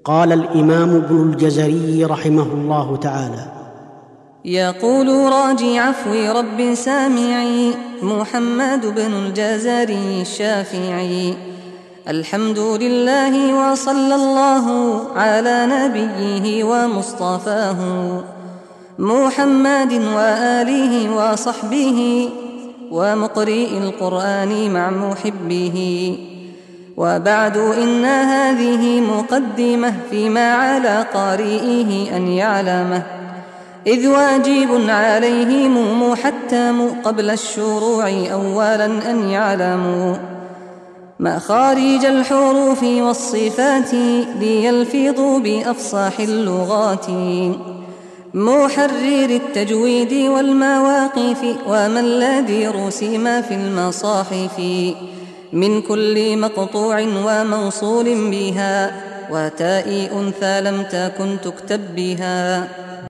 قال الإمام ابن الجزري رحمه الله تعالى: يقول راجي عفو رب سامعي محمد بن الجزري الشافعي: الحمد لله وصلى الله على نبيه ومصطفاه محمد وآله وصحبه ومقرئ القرآن مع محبه. وبعد إن هذه مقدمة فيما على قارئه أن يعلمه، إذ واجب عليهم محتم قبل الشروع أولا أن يعلموا مخارج الحروف والصفات ليلفظوا بأفصاح اللغات، محرر التجويد والمواقف وما الذي رسم في المصاحف من كل مقطوع وموصول بها وتاء أنثى لم تكن تكتب بها.